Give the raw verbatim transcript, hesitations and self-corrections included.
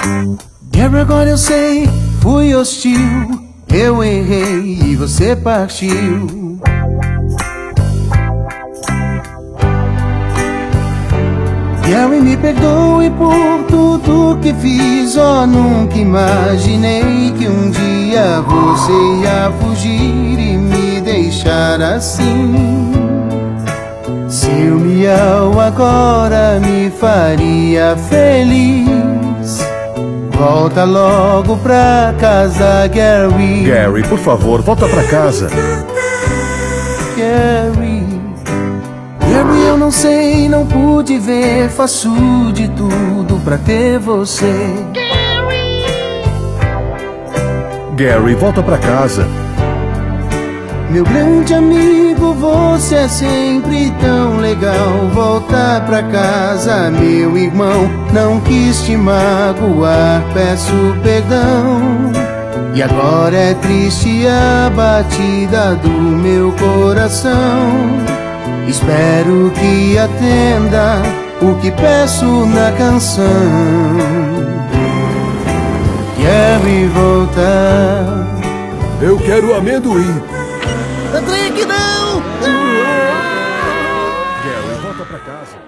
Gary, agora eu sei, fui hostil, eu errei e você partiu. Gary, me perdoe por tudo que fiz. Oh, nunca imaginei que um dia você ia fugir e me deixar assim. Seu miau agora me faria feliz. Volta logo pra casa, Gary. Gary, por favor, volta pra casa. Gary, Gary, eu não sei, não pude ver. Faço de tudo pra ter você. Gary, volta pra casa. Meu grande amigo, você é sempre tão legal. Volta pra casa, meu irmão. Não quis te magoar, peço perdão. E agora é triste a batida do meu coração. Espero que atenda o que peço na canção. Gary, voltar. Eu quero amendoim. Drake, não! Gary, volta pra casa.